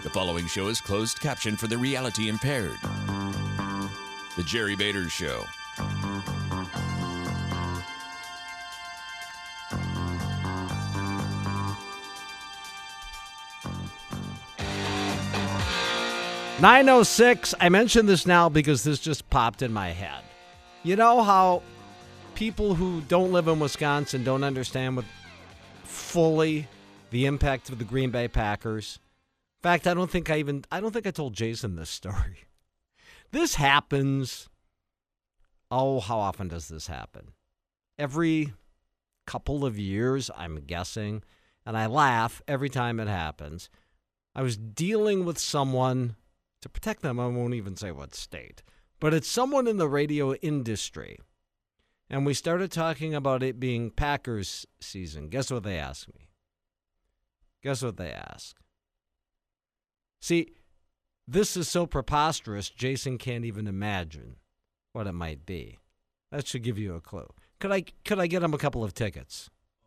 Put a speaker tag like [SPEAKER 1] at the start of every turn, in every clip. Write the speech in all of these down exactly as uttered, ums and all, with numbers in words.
[SPEAKER 1] The following show is closed caption for the reality impaired. The Jerry Bader Show.
[SPEAKER 2] nine oh six, I mention this now because this just popped in my head. You know how people who don't live in Wisconsin don't understand what fully the impact of the Green Bay Packers? In fact, I don't think I even, I don't think I told Jason this story. This happens, oh, how often does this happen? Every couple of years, I'm guessing, and I laugh every time it happens. I was dealing with someone, to protect them, I won't even say what state, but it's someone in the radio industry, and we started talking about it being Packers season. Guess what they asked me? Guess what they asked? See, this is so preposterous, Jason can't even imagine what it might be. That should give you a clue. Could I could I get him a couple of tickets?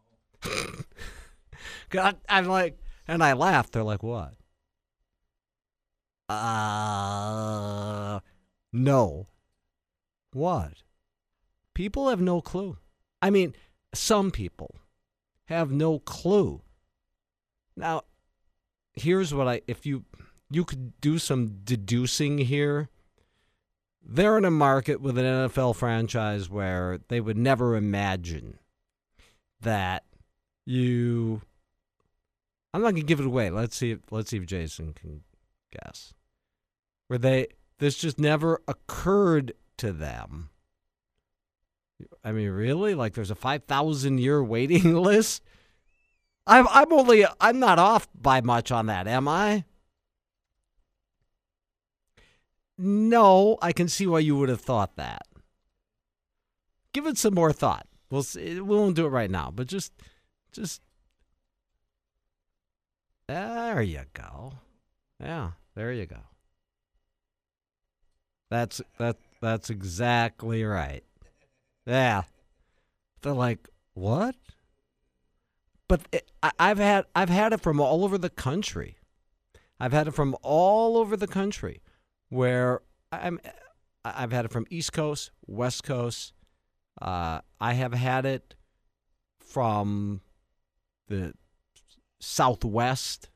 [SPEAKER 2] I, I'm like, and I laughed. They're like, what? Uh, no. What? People have no clue. I mean, some people have no clue. Now, here's what I, if you, you could do some deducing here. They're in a market with an N F L franchise where they would never imagine that you, I'm not going to give it away. Let's see if, let's see if Jason can guess. Where they, this just never occurred to them. I mean, really? Like there's a five thousand year waiting list? I'm, I'm only, I'm not off by much on that, am I? No, I can see why you would have thought that. Give it some more thought. We'll see, we won't do it right now, but just, just, there you go. Yeah, there you go. That's that. That's exactly right. Yeah, they're like, what? But it, I, I've had I've had it from all over the country. I've had it from all over the country, where I'm. I've had it from East Coast, West Coast. Uh, I have had it from the Southwest.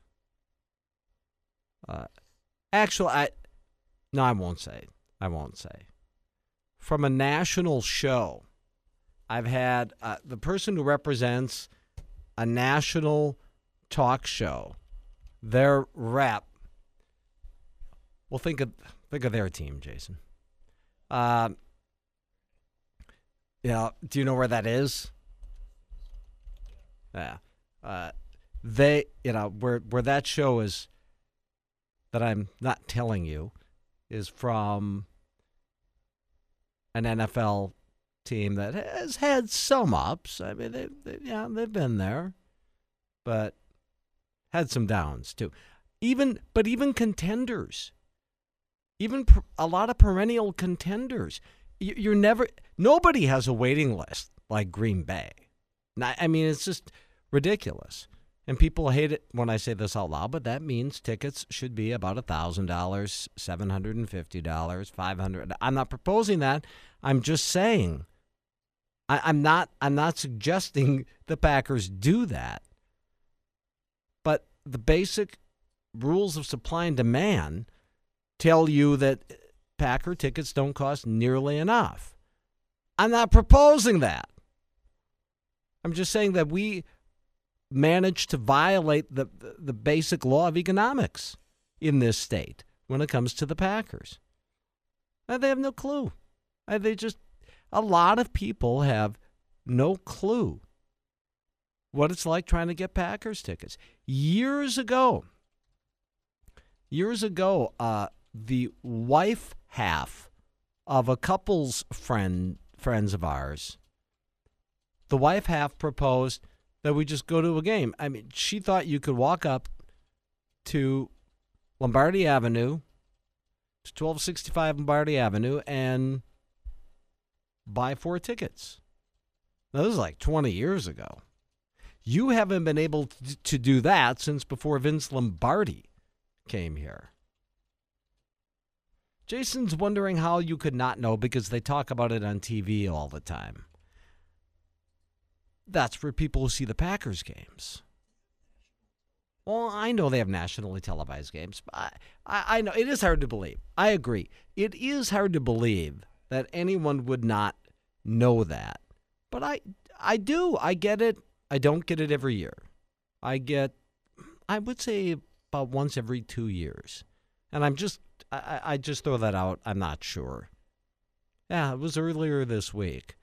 [SPEAKER 2] Uh, actually, I no, I won't say. I won't say. From a national show, I've had uh, the person who represents a national talk show, their rep. Well, think of think of their team, Jason. Uh, you know, do you know where that is? Yeah, uh, they, you know, where where that show is. That I'm not telling you, is from an N F L team that has had some ups. I mean, they, they, yeah, they've been there, but had some downs too. Even, but even contenders, even per, a lot of perennial contenders. You, you're never. Nobody has a waiting list like Green Bay. Not, I mean, it's just ridiculous. And people hate it when I say this out loud, but that means tickets should be about one thousand dollars, seven hundred fifty dollars, five hundred dollars. I'm not proposing that. I'm just saying. I, I'm not I'm not suggesting the Packers do that. But the basic rules of supply and demand tell you that Packer tickets don't cost nearly enough. I'm not proposing that. I'm just saying that we managed to violate the, the the basic law of economics in this state when it comes to the Packers. And they have no clue. And they just, a lot of people have no clue what it's like trying to get Packers tickets. Years ago, years ago, uh, the wife half of a couple's friend, friends of ours, the wife half proposed that we just go to a game. I mean, she thought you could walk up to Lombardi Avenue, to twelve sixty-five Lombardi Avenue, and buy four tickets. Now, this is like twenty years ago. You haven't been able to do that since before Vince Lombardi came here. Jason's wondering how you could not know because they talk about it on T V all the time. That's for people who see the Packers games. Well, I know they have nationally televised games. But I, I, I know it is hard to believe. I agree. It is hard to believe that anyone would not know that. But I, I do. I get it. I don't get it every year. I get, I would say about once every two years. And I'm just, I, I just throw that out. I'm not sure. Yeah, it was earlier this week.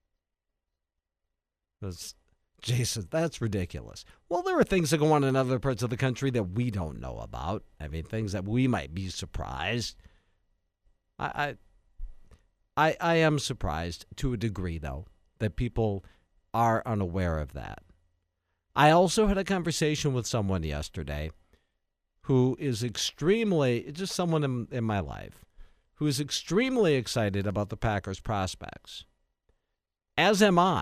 [SPEAKER 2] It was, Jason, that's ridiculous. Well, there are things that go on in other parts of the country that we don't know about. I mean, things that we might be surprised. I, I, I, I am surprised to a degree, though, that people are unaware of that. I also had a conversation with someone yesterday who is extremely, just someone in, in my life, who is extremely excited about the Packers' prospects. As am I.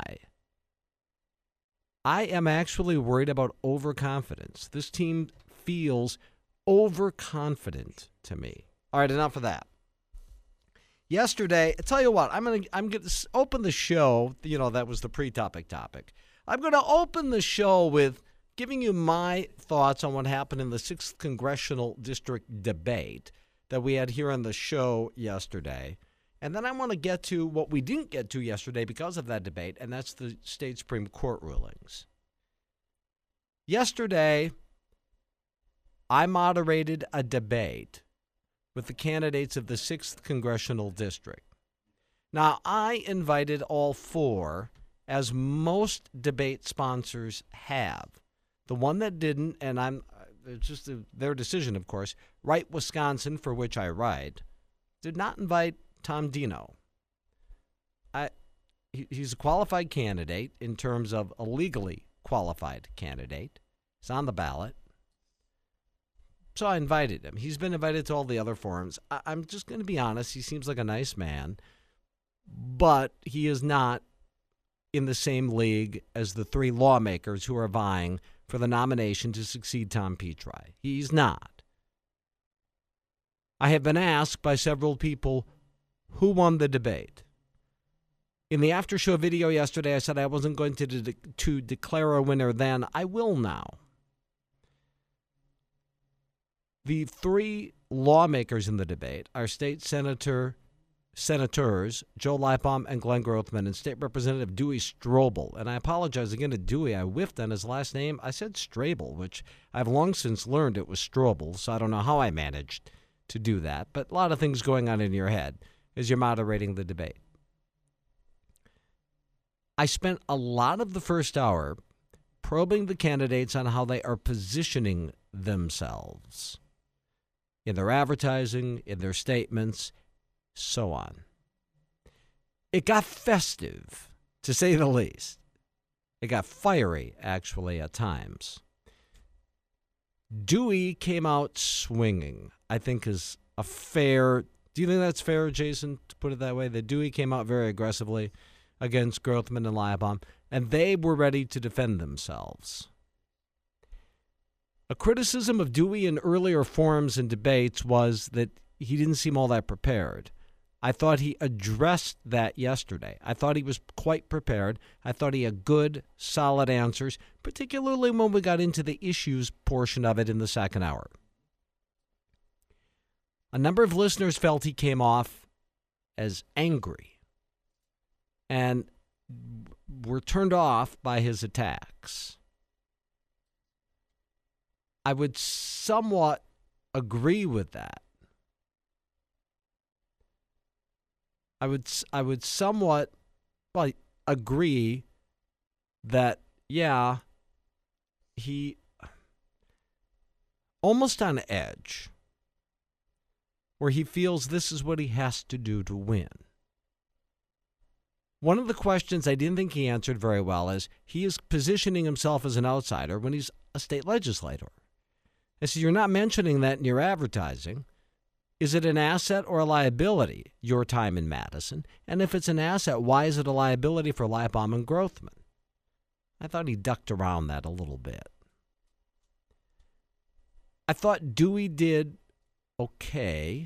[SPEAKER 2] I am actually worried about overconfidence. This team feels overconfident to me. All right, enough of that. Yesterday, I tell you what, I'm gonna I'm gonna open the show. You know, that was the pre-topic topic. I'm gonna open the show with giving you my thoughts on what happened in the sixth Congressional District debate that we had here on the show yesterday. And then I want to get to what we didn't get to yesterday because of that debate, and that's the state Supreme Court rulings. Yesterday, I moderated a debate with the candidates of the sixth Congressional District. Now, I invited all four, as most debate sponsors have. The one that didn't, and I'm it's just a, their decision, of course, Right Wisconsin, for which I write, did not invite Tom Dino. I, he, he's a qualified candidate in terms of a legally qualified candidate. He's on the ballot. So I invited him. He's been invited to all the other forums. I, I'm just going to be honest. He seems like a nice man, but he is not in the same league as the three lawmakers who are vying for the nomination to succeed Tom Petri. He's not. I have been asked by several people who won the debate. In the after show video yesterday, I said I wasn't going to de- to declare a winner then. I will now. The three lawmakers in the debate are State Senator Senators Joe Leipom and Glenn Grothman and State Representative Dewey Strobel. And I apologize again to Dewey. I whiffed on his last name. I said Strabel, which I've long since learned it was Strobel, so I don't know how I managed to do that. But a lot of things going on in your head as you're moderating the debate. I spent a lot of the first hour probing the candidates on how they are positioning themselves in their advertising, in their statements, so on. It got festive, to say the least. It got fiery, actually, at times. Dewey came out swinging, I think is a fair... Do you think that's fair, Jason, to put it that way? That Dewey came out very aggressively against Grothman and Leipom, and they were ready to defend themselves. A criticism of Dewey in earlier forums and debates was that he didn't seem all that prepared. I thought he addressed that yesterday. I thought he was quite prepared. I thought he had good, solid answers, particularly when we got into the issues portion of it in the second hour. A number of listeners felt he came off as angry and were turned off by his attacks. I would somewhat agree with that. I would I would somewhat well, agree that, yeah, he almost on edge, where he feels this is what he has to do to win. One of the questions I didn't think he answered very well is he is positioning himself as an outsider when he's a state legislator. I said, you're not mentioning that in your advertising. Is it an asset or a liability, your time in Madison? And if it's an asset, why is it a liability for Leipom and Grothman? I thought he ducked around that a little bit. I I thought Dewey did okay,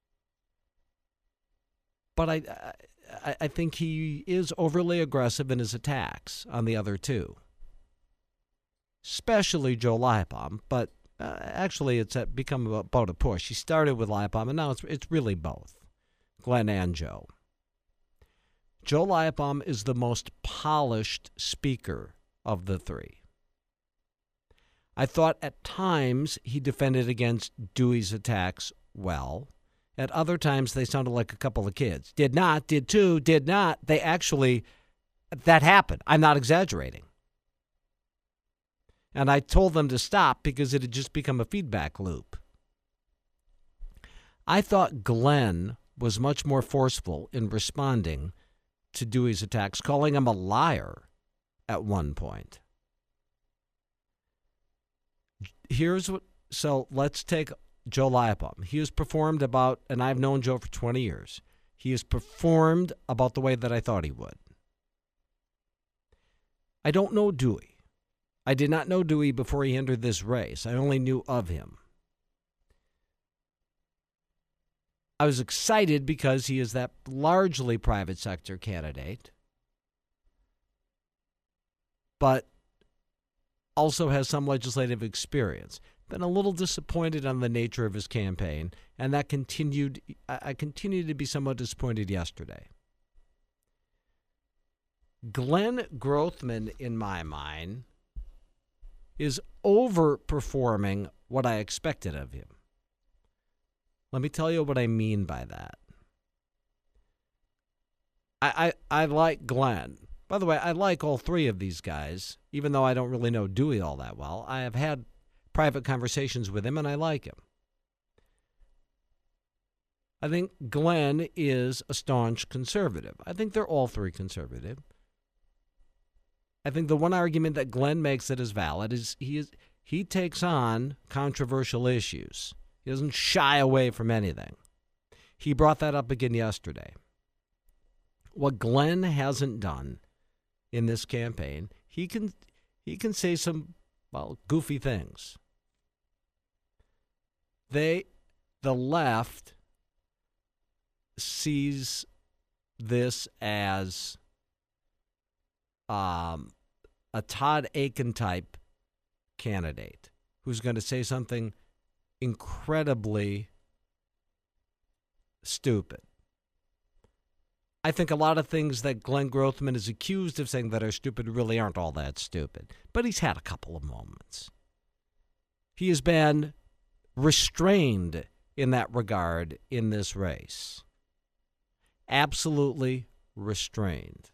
[SPEAKER 2] but I, I, I think he is overly aggressive in his attacks on the other two, especially Joe Liabaum. But uh, actually, it's become about a push. He started with Liabaum, and now it's it's really both, Glenn and Joe. Joe Liabaum is the most polished speaker of the three. I thought at times he defended against Dewey's attacks well. At other times, they sounded like a couple of kids. Did not, did too, did not. They actually, that happened. I'm not exaggerating. And I told them to stop because it had just become a feedback loop. I thought Glenn was much more forceful in responding to Dewey's attacks, calling him a liar at one point. Here's what, so let's take Joe Liabaum. He has performed about, and I've known Joe for twenty years, he has performed about the way that I thought he would. I don't know Dewey. I did not know Dewey before he entered this race. I only knew of him. I was excited because he is that largely private sector candidate, but also has some legislative experience. Been a little disappointed on the nature of his campaign, and that continued. I continued to be somewhat disappointed yesterday. Glenn Grothman, in my mind, is overperforming what I expected of him. Let me tell you what I mean by that. I, I, I like Glenn. By the way, I like all three of these guys, even though I don't really know Dewey all that well. I have had private conversations with him, and I like him. I think Glenn is a staunch conservative. I think they're all three conservative. I think the one argument that Glenn makes that is valid is he is he takes on controversial issues. He doesn't shy away from anything. He brought that up again yesterday. What Glenn hasn't done in this campaign, he can he can say some, well, goofy things. They, the left, sees this as um, a Todd Akin type candidate who's going to say something incredibly stupid. I think a lot of things that Glenn Grothman is accused of saying that are stupid really aren't all that stupid. But he's had a couple of moments. He has been restrained in that regard in this race. Absolutely restrained.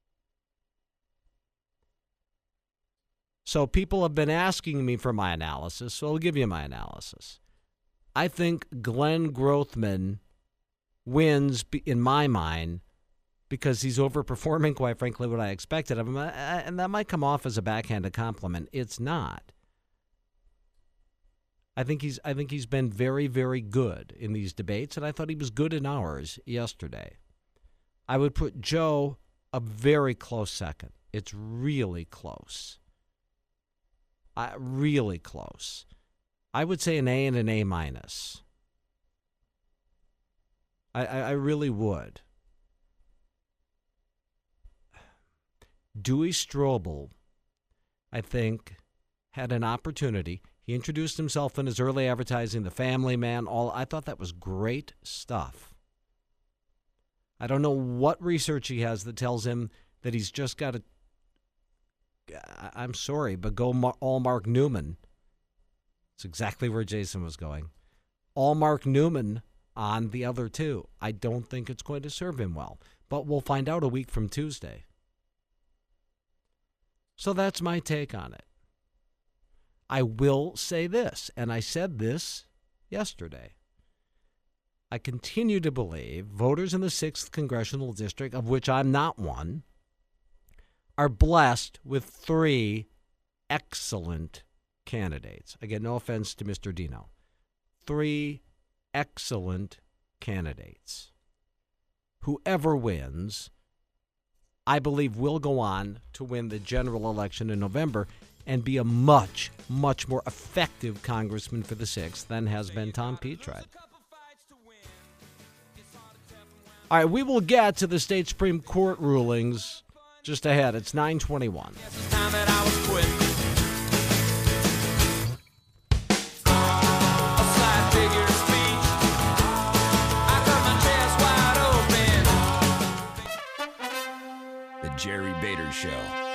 [SPEAKER 2] So people have been asking me for my analysis, so I'll give you my analysis. I think Glenn Grothman wins, in my mind, because he's overperforming, quite frankly, what I expected of him. And that might come off as a backhanded compliment. It's not. I think he's I think he's been very, very good in these debates, and I thought he was good in ours yesterday. I would put Joe a very close second. It's really close. Uh, really close. I would say an A and an A minus. I, I, I really would. Dewey Strobel, I think, had an opportunity. He introduced himself in his early advertising, the family man, all. I thought that was great stuff. I don't know what research he has that tells him that he's just got to, I'm sorry, but go all Mark Newman. That's exactly where Jason was going. All Mark Newman on the other two. I don't think it's going to serve him well, but we'll find out a week from Tuesday. So that's my take on it. I will say this, and I said this yesterday. I continue to believe voters in the sixth Congressional District, of which I'm not one, are blessed with three excellent candidates. Again, no offense to Mister Dino. Three excellent candidates. Whoever wins, I believe, will go on to win the general election in November. and be a much, much more effective congressman for the sixth than has been Tom Petright. All right, we will get to the state Supreme Court rulings just ahead. It's nine twenty-one.
[SPEAKER 1] The Jerry Bader Show.